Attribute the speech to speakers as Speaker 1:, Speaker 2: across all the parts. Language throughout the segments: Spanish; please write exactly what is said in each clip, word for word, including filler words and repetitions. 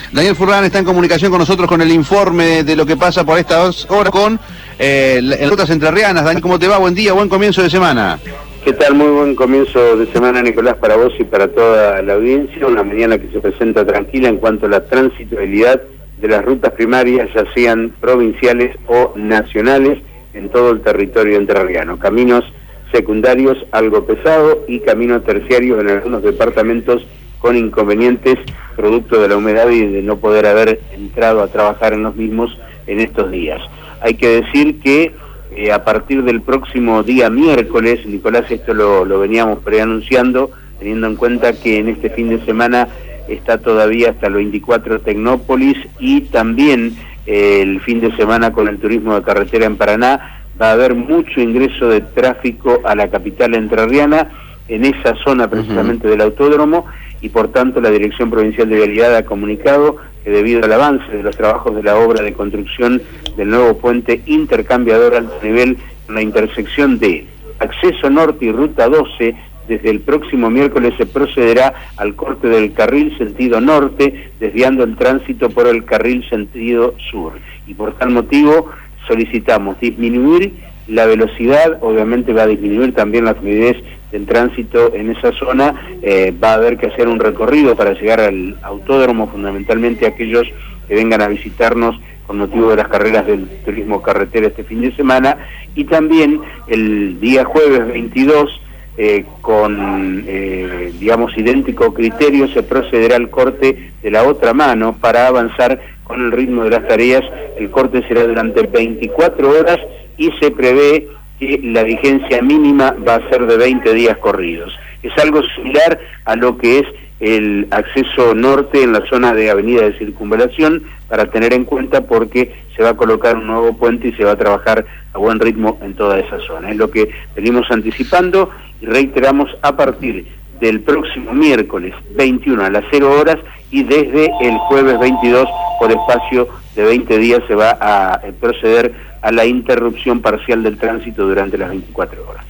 Speaker 1: Daniel Furlan está en comunicación con nosotros con el informe de lo que pasa por estas horas con eh, en rutas entrerrianas. Daniel, ¿cómo te va? Buen día, buen comienzo de semana.
Speaker 2: ¿Qué tal? Muy buen comienzo de semana, Nicolás, para vos y para toda la audiencia. Una mañana que se presenta tranquila en cuanto a la transitabilidad de las rutas primarias, ya sean provinciales o nacionales, en todo el territorio entrerriano. Caminos secundarios algo pesados y caminos terciarios en algunos departamentos con inconvenientes producto de la humedad y de no poder haber entrado a trabajar en los mismos en estos días. Hay que decir que eh, a partir del próximo día miércoles, Nicolás, esto lo, lo veníamos preanunciando, teniendo en cuenta que en este fin de semana está todavía hasta el veinticuatro Tecnópolis y también eh, el fin de semana con el turismo de carretera en Paraná, va a haber mucho ingreso de tráfico a la capital entrerriana, en esa zona precisamente uh-huh. del autódromo, y por tanto la Dirección Provincial de Vialidad ha comunicado que debido al avance de los trabajos de la obra de construcción del nuevo puente intercambiador alto nivel en la intersección de Acceso Norte y Ruta doce, desde el próximo miércoles se procederá al corte del carril sentido norte, desviando el tránsito por el carril sentido sur. Y por tal motivo solicitamos disminuir la velocidad, obviamente va a disminuir también la fluidez del tránsito en esa zona, eh, va a haber que hacer un recorrido para llegar al autódromo, fundamentalmente aquellos que vengan a visitarnos con motivo de las carreras del turismo carretera este fin de semana, y también el día jueves veintidós, eh, con, eh, digamos, idéntico criterio, se procederá al corte de la otra mano para avanzar con el ritmo de las tareas. El corte será durante veinticuatro horas y se prevé que la vigencia mínima va a ser de veinte días corridos. Es algo similar a lo que es el acceso norte en la zona de avenida de Circunvalación, para tener en cuenta porque se va a colocar un nuevo puente y se va a trabajar a buen ritmo en toda esa zona. Es lo que venimos anticipando y reiteramos a partir del próximo miércoles veintiuno a las cero horas y desde el jueves veintidós por espacio de veinte días se va a proceder a la interrupción parcial del tránsito durante las veinticuatro horas.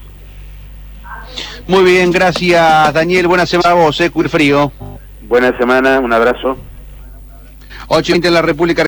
Speaker 1: Muy bien, gracias Daniel, buena semana a vos, eh, cuir frío.
Speaker 2: Buena semana, un abrazo.
Speaker 1: ocho y veinte en la República